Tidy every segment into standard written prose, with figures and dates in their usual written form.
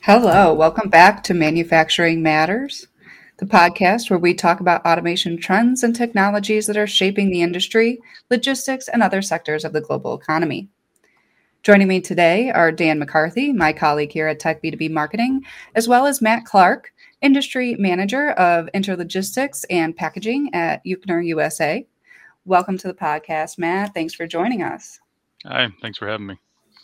Hello, welcome back to Manufacturing Matters, the podcast where we talk about automation trends and technologies that are shaping the industry, logistics, and other sectors of the global economy. Joining me today are Dan McCarthy, my colleague here at Tech B2B Marketing, as well as Matt Clark, Industry Manager of Interlogistics and Packaging at Euchner USA. Welcome to the podcast, Matt. Thanks for joining us. Hi, thanks for having me.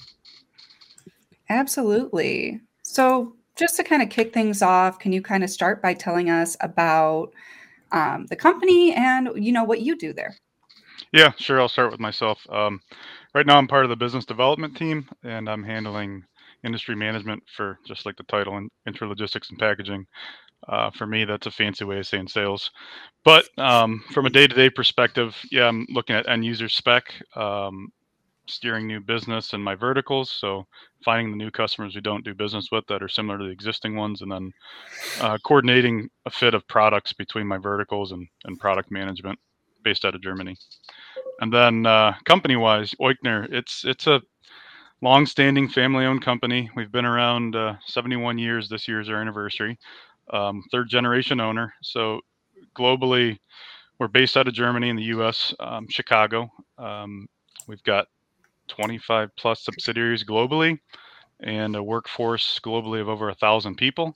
Absolutely. So, just to kind of kick things off, can you kind of start by telling us about the company and what you do there? Yeah, sure. I'll start with myself. Right now, I'm part of the business development team, and I'm handling industry management for just like the title in interlogistics and packaging. For me, that's a fancy way of saying sales. But from a day-to-day perspective, yeah, I'm looking at end user spec, steering new business in my verticals. So finding the new customers we don't do business with that are similar to the existing ones, and then coordinating a fit of products between my verticals and product management based out of Germany. And then company-wise, Euchner, it's a long-standing family-owned company. We've been around 71 years. This year's our anniversary. Third-generation owner. So globally, we're based out of Germany in the U.S., Chicago. We've got 25 plus subsidiaries globally and a workforce globally of over 1,000 people.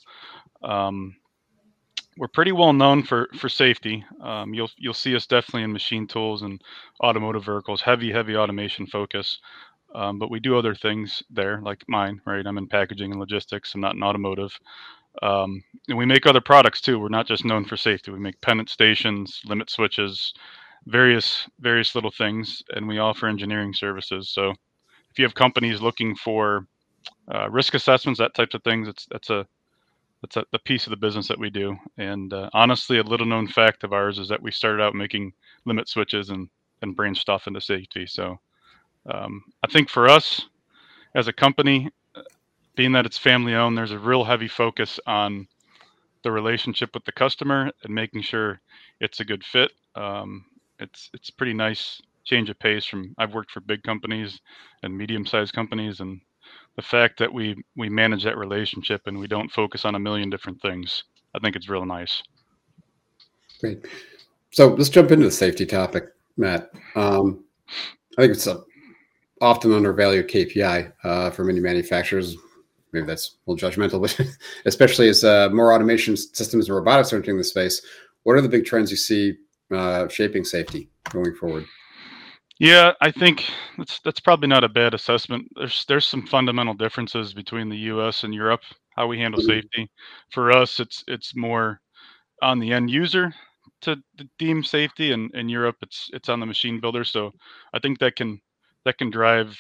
We're pretty well known for safety. You'll see us definitely in machine tools and automotive verticals, heavy automation focus. But we do other things there, like mine, right? I'm in packaging and logistics. I'm not in automotive. And we make other products too. We're not just known for safety. We make pennant stations, limit switches, various little things, and we offer engineering services. So if you have companies looking for risk assessments, that types of things, that's the piece of the business that we do. And honestly, a little known fact of ours is that we started out making limit switches and branched off into safety. So I think for us as a company, being that it's family owned, there's a real heavy focus on the relationship with the customer and making sure it's a good fit. It's pretty nice change of pace from I've worked for big companies and medium-sized companies, and the fact that we manage that relationship and we don't focus on a million different things, I think it's real nice. Great. So let's jump into the safety topic, Matt. I think it's a often undervalued KPI for many manufacturers. Maybe that's a little judgmental, but especially as more automation systems and robotics are entering the space, what are the big trends you see shaping safety going forward? Yeah, I think that's probably not a bad assessment. There's some fundamental differences between the U.S. and Europe, how we handle safety. For us, it's more on the end user to deem safety, and in Europe, it's on the machine builder. So I think that can drive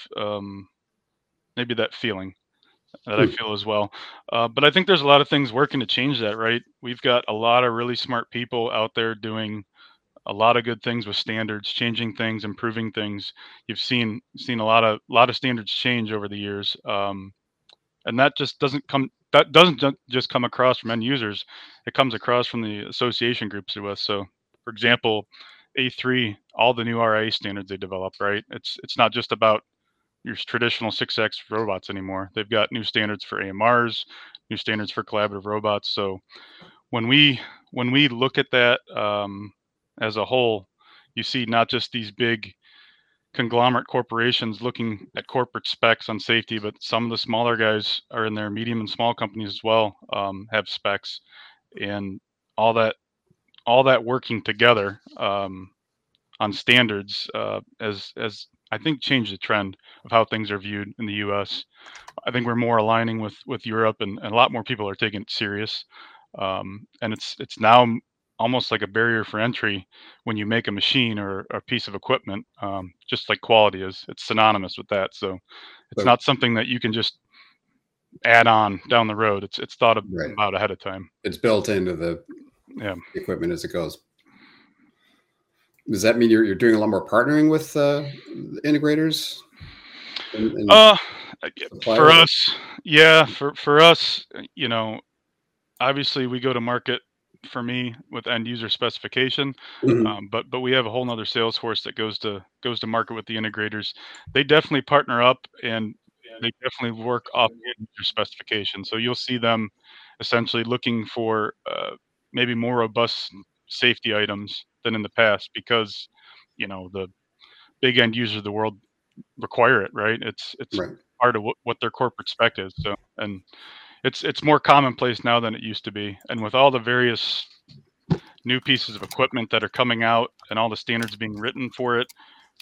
maybe that feeling that I feel as well. But I think there's a lot of things working to change that, right? We've got a lot of really smart people out there doing a lot of good things with standards, changing things, improving things. You've seen a lot of standards change over the years, and that just doesn't come. That doesn't just come across from end users. It comes across from the association groups to us. So, for example, A3, all the new RIA standards they developed, right? It's not just about your traditional 6X robots anymore. They've got new standards for AMRs, new standards for collaborative robots. So when we look at that as a whole, you see not just these big conglomerate corporations looking at corporate specs on safety, but some of the smaller guys are in there, medium and small companies as well, have specs, and all that working together on standards as I think changed the trend of how things are viewed in the U.S. I think we're more aligning with Europe, and a lot more people are taking it serious. And it's now almost like a barrier for entry when you make a machine or a piece of equipment, just like quality is. It's synonymous with that. So it's not something that you can just add on down the road. It's thought about ahead of time. It's built into the equipment as it goes. Does that mean you're doing a lot more partnering with integrators? For us, yeah, for us, obviously we go to market for me with end user specification, but we have a whole nother sales force that goes to market with the integrators. They definitely partner up, and they definitely work off your specification. So you'll see them essentially looking for maybe more robust safety items than in the past because the big end users of the world require it, right? It's Right. part of what their corporate spec is. So and it's more commonplace now than it used to be. And with all the various new pieces of equipment that are coming out and all the standards being written for it,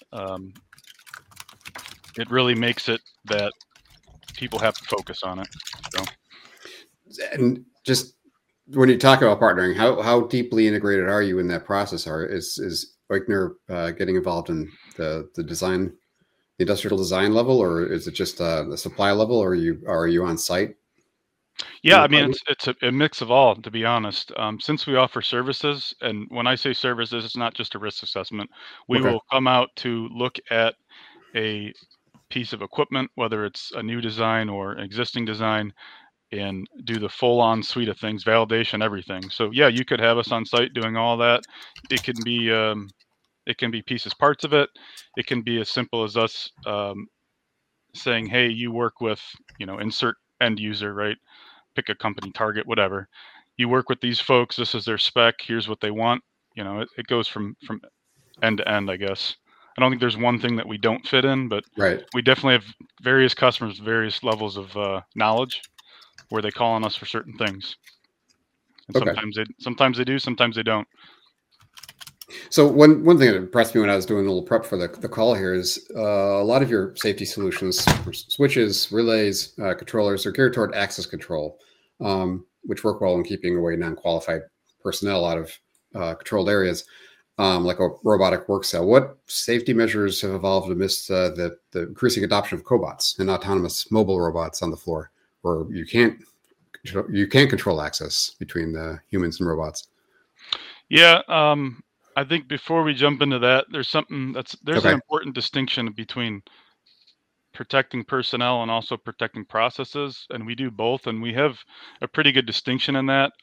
it really makes it that people have to focus on it. So. And just when you talk about partnering, how deeply integrated are you in that process? Is Oechner getting involved in the design, the industrial design level, or is it just the supply level, or are you on site? Yeah, I mean it's a mix of all, to be honest. Since we offer services, and when I say services, it's not just a risk assessment. We Okay. will come out to look at a piece of equipment, whether it's a new design or an existing design, and do the full-on suite of things, validation, everything. So yeah, you could have us on site doing all that. It can be pieces, parts of it. It can be as simple as us saying, "Hey, you work with insert end user, right? Pick a company, Target, whatever. You work with these folks. This is their spec. Here's what they want." It goes from end to end, I guess. I don't think there's one thing that we don't fit in, but Right. we definitely have various customers, various levels of knowledge, where they call on us for certain things. And Okay. sometimes they do, sometimes they don't. So one thing that impressed me when I was doing a little prep for the call here is a lot of your safety solutions, switches, relays, controllers, are geared toward access control, which work well in keeping away non-qualified personnel out of controlled areas, like a robotic work cell. What safety measures have evolved amidst the increasing adoption of cobots and autonomous mobile robots on the floor, where you can't control access between the humans and robots? Yeah, I think before we jump into that, there's Okay. an important distinction between protecting personnel and also protecting processes, and we do both, and we have a pretty good distinction in that.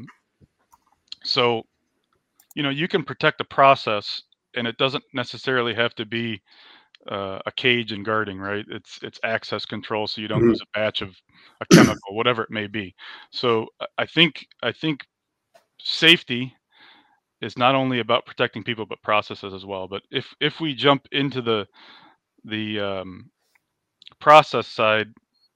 So, you can protect a process, and it doesn't necessarily have to be a cage and guarding, right? It's access control, so you don't Mhm. lose a batch of a chemical, whatever it may be. So I think safety is not only about protecting people but processes as well. But if we jump into the process side,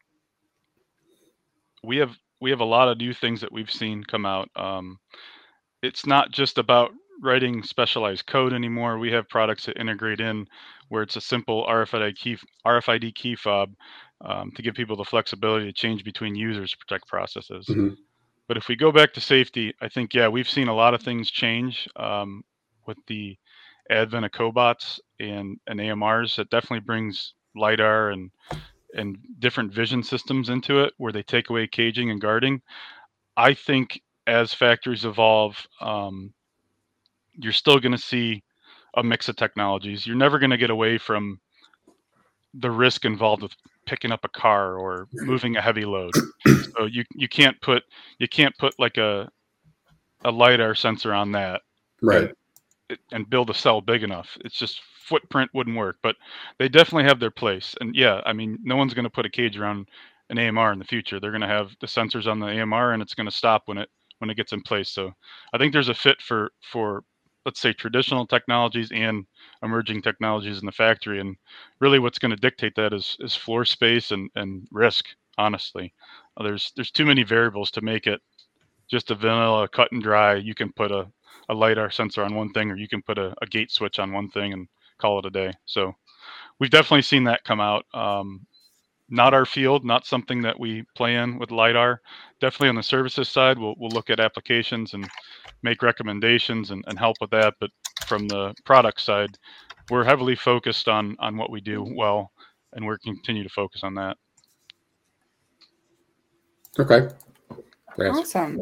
we have a lot of new things that we've seen come out. It's not just about writing specialized code anymore. We have products that integrate in where it's a simple RFID key fob to give people the flexibility to change between users to protect processes. Mhm. But if we go back to safety, I think we've seen a lot of things change with the advent of cobots and AMRs. That definitely brings lidar and different vision systems into it, where they take away caging and guarding. I think as factories evolve, you're still going to see a mix of technologies. You're never going to get away from the risk involved with picking up a car or moving a heavy load. So you can't put like a lidar sensor on that and Right. and build a cell big enough. It's just footprint wouldn't work. But they definitely have their place. And I mean, no one's going to put a cage around an AMR in the future. They're going to have the sensors on the AMR, and it's going to stop when it gets in place. So I think there's a fit for let's say traditional technologies and emerging technologies in the factory. And really what's going to dictate that is floor space and risk, honestly. There's too many variables to make it just a vanilla cut and dry. You can put a lidar sensor on one thing, or you can put a gate switch on one thing and call it a day. So we've definitely seen that come out. Not our field, not something that we play in with lidar. Definitely on the services side, we'll look at applications and make recommendations and help with that. But from the product side, we're heavily focused on what we do well, and we're continue to focus on that. Okay. Great. Awesome.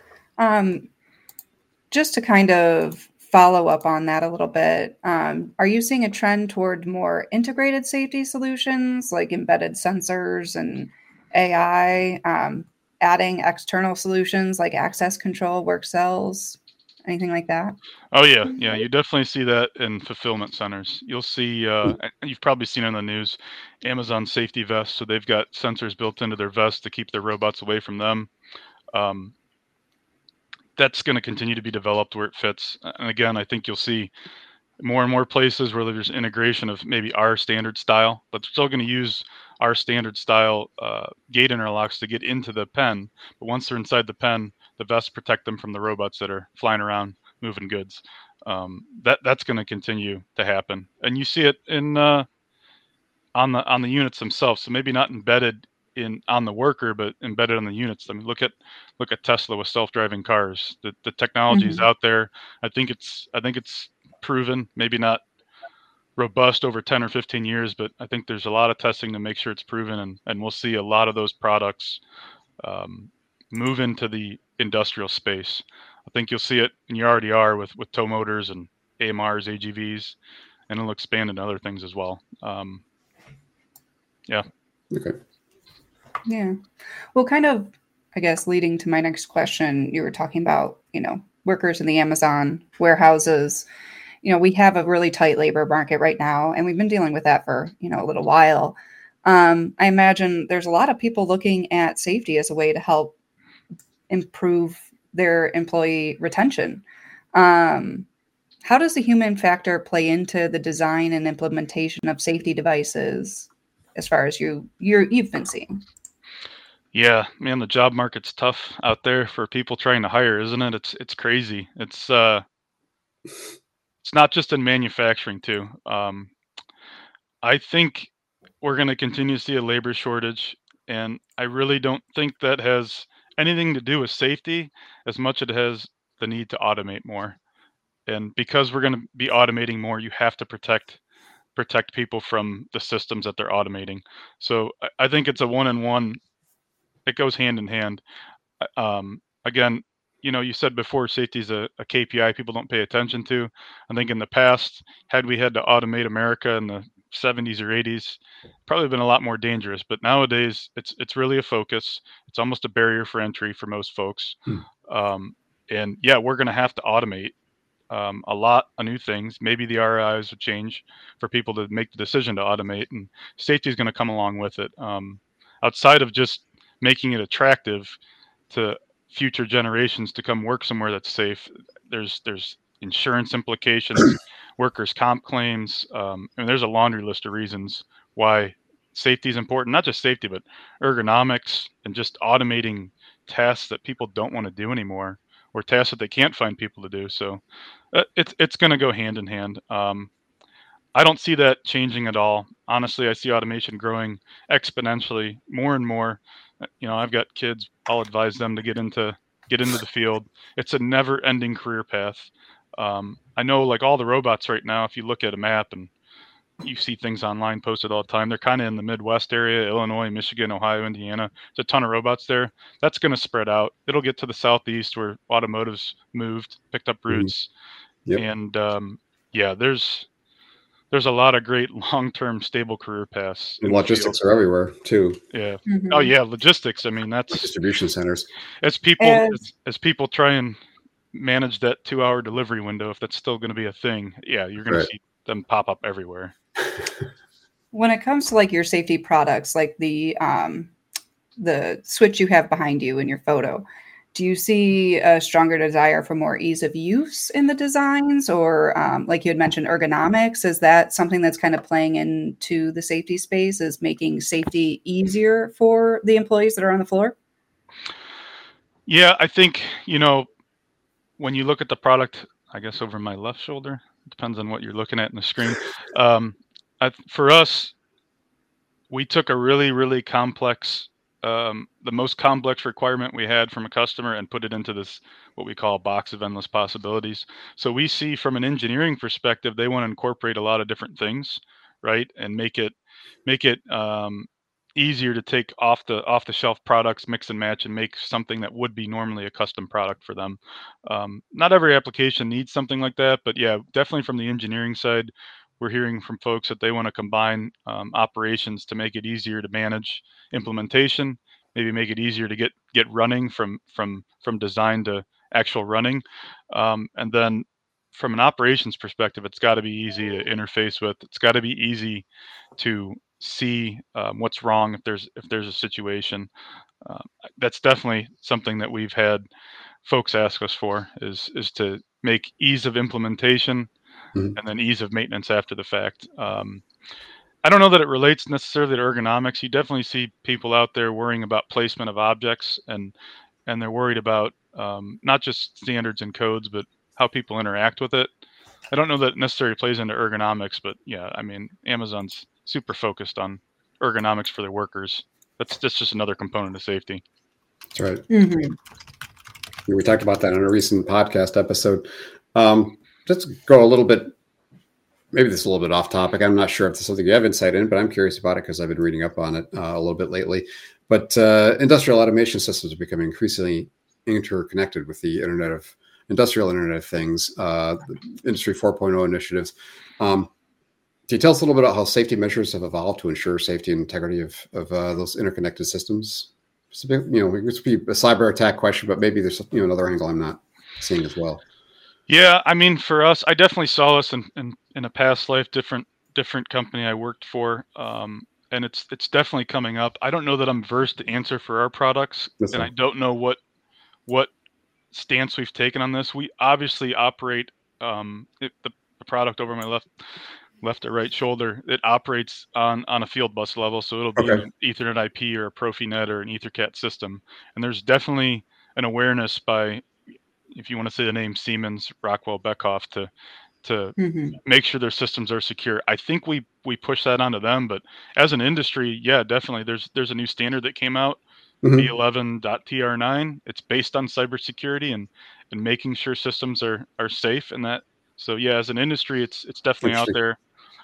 Just to kind of follow up on that a little bit, are you seeing a trend toward more integrated safety solutions like embedded sensors and AI, adding external solutions like access control, work cells, Anything like that? Oh yeah, yeah. You definitely see that in fulfillment centers. You'll see. You've probably seen on the news, Amazon safety vests. So they've got sensors built into their vests to keep their robots away from them. Um, that's going to continue to be developed where it fits. And again, I think you'll see more and more places where there's integration of maybe our standard style, but they're still going to use our standard style gate interlocks to get into the pen. But once they're inside the pen, the vests protect them from the robots that are flying around moving goods. That's going to continue to happen, and you see it in on the units themselves. So maybe not embedded in on the worker, but embedded on the units. I mean, look at Tesla with self-driving cars. The technology is out there. I think it's proven. Maybe not robust over 10 or 15 years, but I think there's a lot of testing to make sure it's proven, and we'll see a lot of those products move into the industrial space. I think you'll see it, and you already are with tow motors and AMRs, AGVs, and it'll expand into other things as well. Yeah. Okay. Yeah. Well, kind of, I guess, leading to my next question, you were talking about, workers in the Amazon warehouses. We have a really tight labor market right now, and we've been dealing with that for, a little while. I imagine there's a lot of people looking at safety as a way to help improve their employee retention. How does the human factor play into the design and implementation of safety devices as far as you've been seeing? Yeah, man, the job market's tough out there for people trying to hire, isn't it? It's crazy. It's not just in manufacturing too. I think we're going to continue to see a labor shortage, and I really don't think that has anything to do with safety as much as it has the need to automate more. And because we're going to be automating more, you have to protect people from the systems that they're automating. So I think it's a one-on-one. It goes hand in hand. Again, you said before safety is a KPI people don't pay attention to. I think in the past, had we had to automate America in the 70s or 80s, probably been a lot more dangerous. But nowadays, it's really a focus. It's almost a barrier for entry for most folks. And yeah, we're going to have to automate a lot of new things. Maybe the ROIs would change for people to make the decision to automate, and safety is going to come along with it. Outside of just making it attractive to future generations to come work somewhere that's safe, there's insurance implications, workers' comp claims, and there's a laundry list of reasons why safety is important. Not just safety, but ergonomics and just automating tasks that people don't want to do anymore, or tasks that they can't find people to do. So it's going to go hand in hand. I don't see that changing at all. Honestly, I see automation growing exponentially more and more. I've got kids. I'll advise them to get into the field. It's a never-ending career path. I know, like all the robots right now, if you look at a map and you see things online posted all the time, they're kind of in the Midwest area, Illinois, Michigan, Ohio, Indiana. There's a ton of robots there. That's going to spread out. It'll get to the Southeast where automotive's moved, picked up roots. Yep. And yeah, there's a lot of great long-term stable career paths. And logistics are everywhere too. Yeah. Oh yeah, logistics. I mean, that's distribution centers. As people try and manage that 2-hour delivery window, if that's still going to be a thing, yeah, you're going to see them pop up everywhere. When it comes to like your safety products, like the switch you have behind you in your photo, do you see a stronger desire for more ease of use in the designs, or like you had mentioned, ergonomics? Is that something that's kind of playing into the safety space, is making safety easier for the employees that are on the floor? Yeah, I think, when you look at the product, I guess over my left shoulder, it depends on what you're looking at in the screen. For us, we took a really, really complex, the most complex requirement we had from a customer and put it into this, what we call a box of endless possibilities. So we see from an engineering perspective, they want to incorporate a lot of different things, right? And make it easier to take off the shelf products, mix and match, and make something that would be normally a custom product for them. Not every application needs something like that, but yeah, definitely from the engineering side, we're hearing from folks that they want to combine operations to make it easier to manage implementation, maybe make it easier to get running from design to actual running. And then from an operations perspective, it's got to be easy to interface with. It's got to be easy to see what's wrong if there's a situation. That's definitely something that we've had folks ask us for is to make ease of implementation Mhm. and then ease of maintenance after the fact. I don't know that it relates necessarily to ergonomics. You definitely see people out there worrying about placement of objects, and they're worried about not just standards and codes, but how people interact with it. I don't know that it necessarily plays into ergonomics, but yeah, I mean, Amazon's super focused on ergonomics for their workers. That's just another component of safety. That's right. Mm-hmm. We talked about that in a recent podcast episode. Let's go a little bit. Maybe this is a little bit off topic. I'm not sure if this is something you have insight in, but I'm curious about it because I've been reading up on it a little bit lately. But industrial automation systems are becoming increasingly interconnected with the industrial Internet of Things, Industry 4.0 initiatives. Can you tell us a little bit about how safety measures have evolved to ensure safety and integrity of those interconnected systems? It's a bit, it would be a cyber attack question, but maybe there's another angle I'm not seeing as well. Yeah, I mean, for us, I definitely saw this in a past life, different company I worked for, and it's definitely coming up. I don't know that I'm versed to answer for our products, That's and fine. I don't know what stance we've taken on this. We obviously operate the product over my left or right shoulder. It operates on a field bus level, so it'll be Okay. an Ethernet IP or a Profinet or an EtherCAT system, and there's definitely an awareness by, if you want to say the name, Siemens, Rockwell, Beckhoff, to Mm-hmm. make sure their systems are secure. I think we push that onto them, but as an industry, yeah, definitely. There's a new standard that came out, Mm-hmm. B11.TR9. It's based on cybersecurity and making sure systems are safe, and that. So yeah, as an industry, it's definitely out Interesting. there.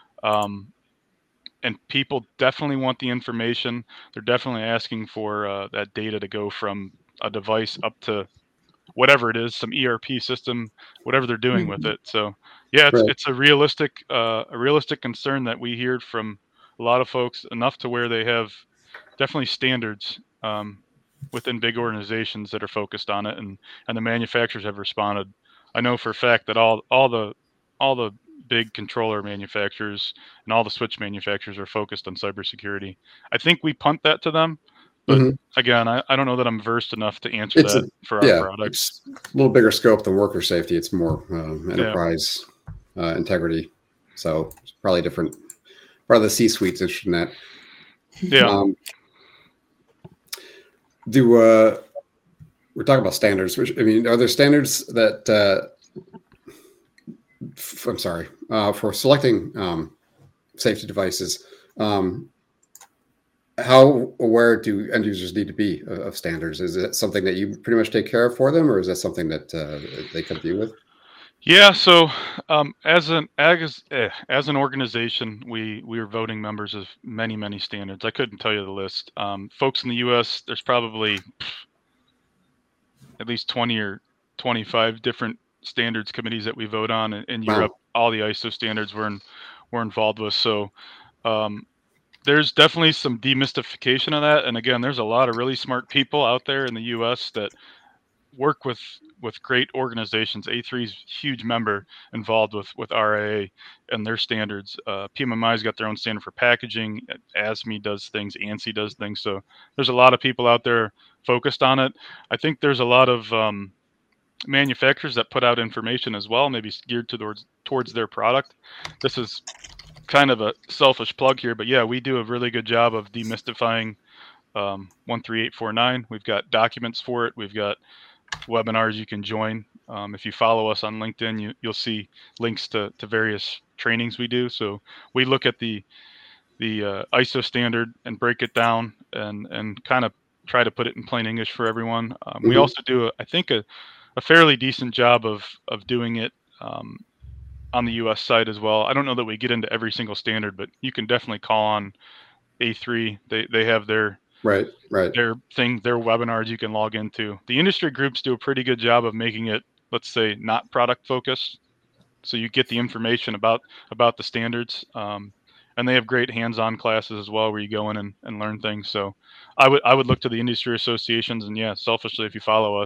And people definitely want the information. They're definitely asking for that data to go from a device up to whatever it is, some ERP system, whatever they're doing with Mm-hmm. it. So yeah, Right. it's a realistic concern that we hear from a lot of folks, enough to where they have definitely standards within big organizations that are focused on it, and the manufacturers have responded. I know for a fact that all the big controller manufacturers and all the switch manufacturers are focused on cybersecurity. I think we punt that to them, but Mm-hmm. again, I don't know that I'm versed enough to answer It's that for our products. it's a little bigger scope than worker safety. It's more Yeah, enterprise integrity. So it's probably different. Probably the C-suite's interested in that. yeah, Um, we're talking about standards? I mean, are there standards that? I'm sorry, for selecting safety devices. How aware do end users need to be of standards? Is it something that you pretty much take care of for them, or is that something that they come to you with? yeah. So as an organization, we are voting members of many standards. I couldn't tell you the list. Folks in the U.S., there's probably at least 20 or 25 different standards committees that we vote on. In Europe, Wow. all the ISO standards we're involved with. So there's definitely some demystification of that. And again, there's a lot of really smart people out there in the U.S. that work with great organizations. A3's huge member involved with RIA and their standards. PMMI's got their own standard for packaging. ASME does things. ANSI does things. So there's a lot of people out there focused on it. I think there's a lot of manufacturers that put out information as well, maybe geared towards their product. This is kind of a selfish plug here, but yeah, we do a really good job of demystifying 13849. We've got documents for it. We've got webinars you can join. If you follow us on LinkedIn, you'll see links to various trainings we do. So we look at the ISO standard and break it down and kind of try to put it in plain English for everyone. We Mhm. also do, I think, a fairly decent job of doing it on the US side as well. I don't know that we get into every single standard, but you can definitely call on A3. They have their Right. thing, their webinars you can log into. The industry groups do a pretty good job of making it, let's say, not product focused. So you get the information about the standards. And they have great hands-on classes as well where you go in and learn things. So I would look to the industry associations, and yeah, selfishly, if you follow us,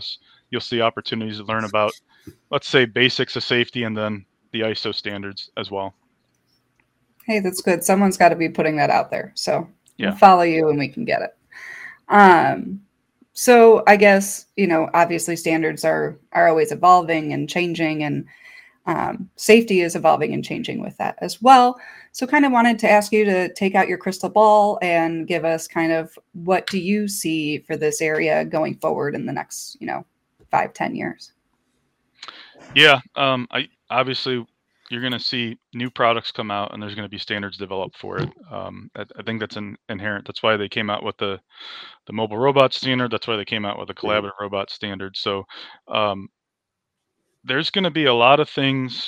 you'll see opportunities to learn about, let's say, basics of safety and then the ISO standards as well. Hey, that's good. Someone's got to be putting that out there. So Yeah. we'll follow you and we can get it. So I guess, obviously standards are always evolving and changing, and safety is evolving and changing with that as well. So kind of wanted to ask you to take out your crystal ball and give us kind of what do you see for this area going forward in the next, 5-10 years? Yeah. Obviously you're going to see new products come out and there's going to be standards developed for it. I think that's inherent. That's why they came out with the mobile robot standard. That's why they came out with the collaborative robot standard. So there's going to be a lot of things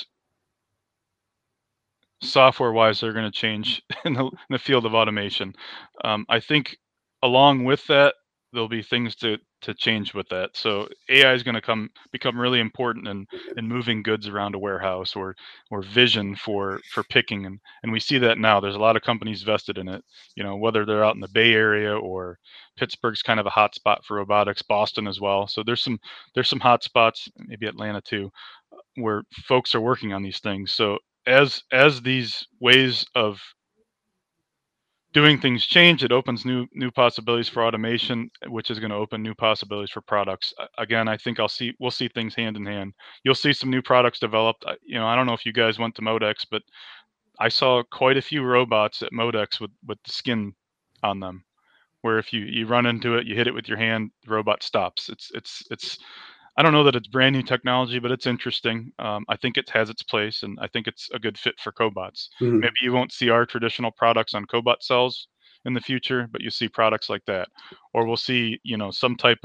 software-wise that are going to change in the field of automation. I think along with that, there'll be things to change with that. So AI is going to become really important in moving goods around a warehouse or vision for picking, and we see that now. There's a lot of companies vested in it. Whether they're out in the Bay Area or Pittsburgh's kind of a hot spot for robotics, Boston as well. So there's some hot spots, maybe Atlanta too, where folks are working on these things. So as these ways of doing things change, it opens new possibilities for automation, which is going to open new possibilities for products. Again, I think we'll see things hand in hand. You'll see some new products developed. I don't know if you guys went to Modex, but I saw quite a few robots at Modex with the skin on them, where if you run into it, you hit it with your hand, the robot stops. It's I don't know that it's brand new technology, but it's interesting. I think it has its place, and I think it's a good fit for cobots. Mhm. Maybe you won't see our traditional products on cobot cells in the future, but you see products like that, or we'll see some type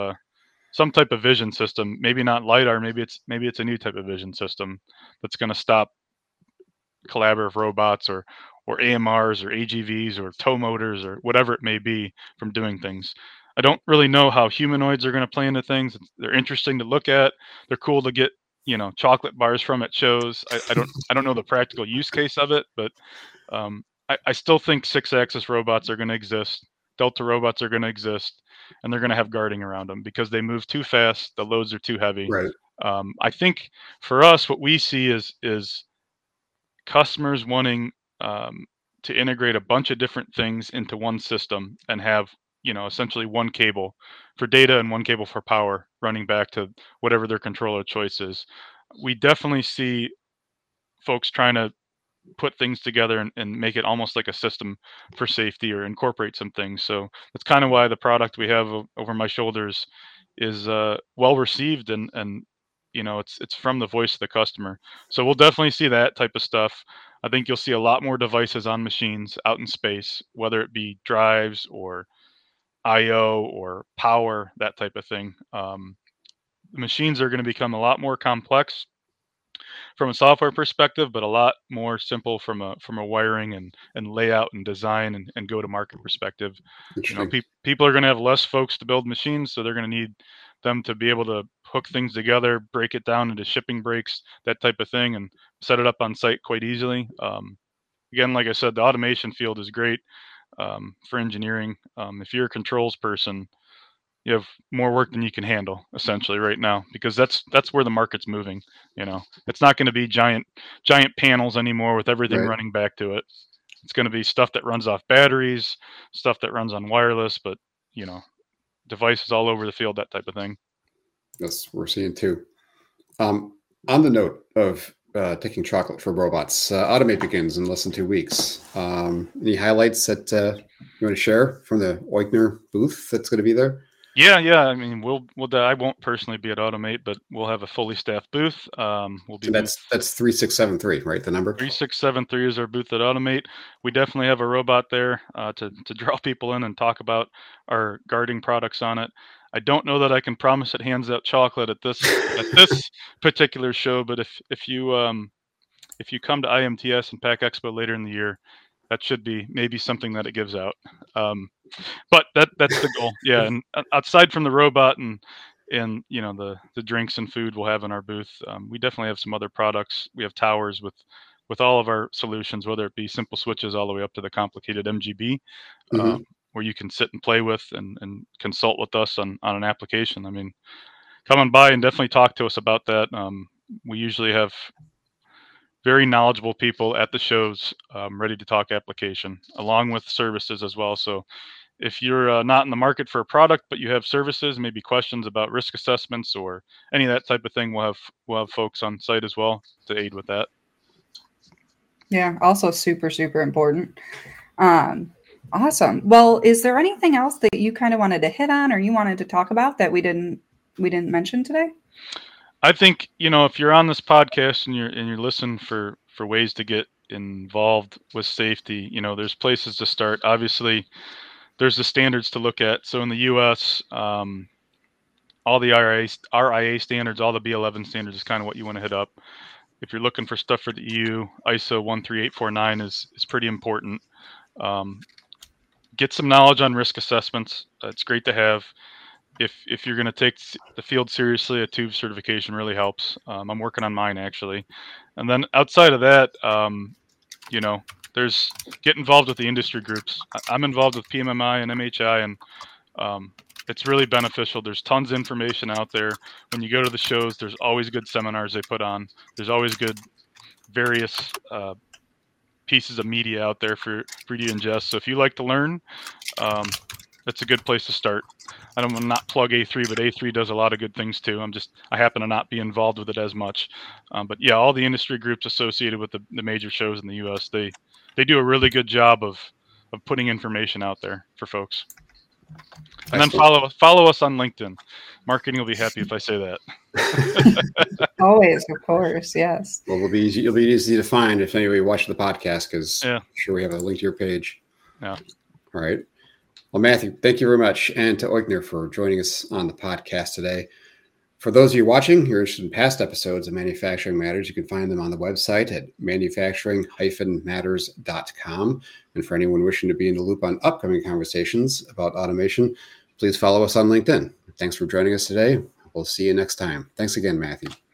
of vision system. Maybe not lidar. Maybe it's a new type of vision system that's going to stop collaborative robots or AMRs or AGVs or tow motors or whatever it may be from doing things. I don't really know how humanoids are going to play into things. They're interesting to look at. They're cool to get, chocolate bars from at shows. I don't know the practical use case of it, but I still think 6-axis robots are going to exist. Delta robots are going to exist, and they're going to have guarding around them because they move too fast. The loads are too heavy. Right. I think for us, what we see is customers wanting to integrate a bunch of different things into one system and have essentially one cable for data and one cable for power running back to whatever their controller choice is. We definitely see folks trying to put things together and make it almost like a system for safety or incorporate some things. So that's kind of why the product we have over my shoulders is well received and it's from the voice of the customer. So we'll definitely see that type of stuff. I think you'll see a lot more devices on machines out in space, whether it be drives or IO or power, that type of thing. The machines are going to become a lot more complex from a software perspective, but a lot more simple from a wiring and layout and design and go to market perspective. People are going to have less folks to build machines, so they're going to need them to be able to hook things together, break it down into shipping breaks, that type of thing, and set it up on site quite easily. Again, like I said, the automation field is great for engineering. If you're a controls person, you have more work than you can handle essentially right now, because that's where the market's moving. It's not going to be giant panels anymore with everything Right. running back to it. It's going to be stuff that runs off batteries, stuff that runs on wireless, but devices all over the field, that type of thing. That's what we're seeing too. On the note of taking chocolate for robots, Automate begins in less than 2 weeks. Any highlights that you want to share from the Oikner booth that's going to be there? Yeah. I mean, I won't personally be at Automate, but we'll have a fully staffed booth. We'll be. So that's 3673, right? The number 3673 is our booth at Automate. We definitely have a robot there to draw people in and talk about our guarding products on it. I don't know that I can promise it hands out chocolate at this particular show, but if you come to IMTS and Pack Expo later in the year, that should be maybe something that it gives out. But that's the goal. Yeah, and aside from the robot and the drinks and food we'll have in our booth, we definitely have some other products. We have towers with all of our solutions, whether it be simple switches all the way up to the complicated MGB, where you can sit and play with and consult with us on an application. I mean, come on by and definitely talk to us about that. We usually have very knowledgeable people at the shows ready to talk application, along with services as well. So if you're not in the market for a product, but you have services, maybe questions about risk assessments or any of that type of thing, we'll have folks on site as well to aid with that. Yeah, also super, super important. Awesome. Well, is there anything else that you kind of wanted to hit on or you wanted to talk about that we didn't mention today? I think, if you're on this podcast and you're listening for ways to get involved with safety, there's places to start. Obviously, there's the standards to look at. So in the U.S., all the RIA standards, all the B11 standards is kind of what you want to hit up. If you're looking for stuff for the EU, ISO 13849 is pretty important. Get some knowledge on risk assessments. It's great to have. If you're going to take the field seriously, a tube certification really helps. I'm working on mine actually. And then outside of that, there's get involved with the industry groups. I'm involved with PMMI and MHI, and it's really beneficial. There's tons of information out there. When you go to the shows, there's always good seminars they put on. There's always good various pieces of media out there for you to ingest. So if you like to learn, that's a good place to start. I don't want to not plug A3, but A3 does a lot of good things too. I happen to not be involved with it as much. But yeah, all the industry groups associated with the major shows in the U.S., they do a really good job of putting information out there for folks. And then follow us on LinkedIn. Marketing will be happy if I say that. Always, of course, yes. Well, it'll be easy to find if anybody watching the podcast, because I'm sure we have a link to your page. Yeah. All right. Well, Matthew, thank you very much, and to Oigner for joining us on the podcast today. For those of you watching, you're interested in past episodes of Manufacturing Matters, you can find them on the website at manufacturing-matters.com. And for anyone wishing to be in the loop on upcoming conversations about automation, please follow us on LinkedIn. Thanks for joining us today. We'll see you next time. Thanks again, Matthew.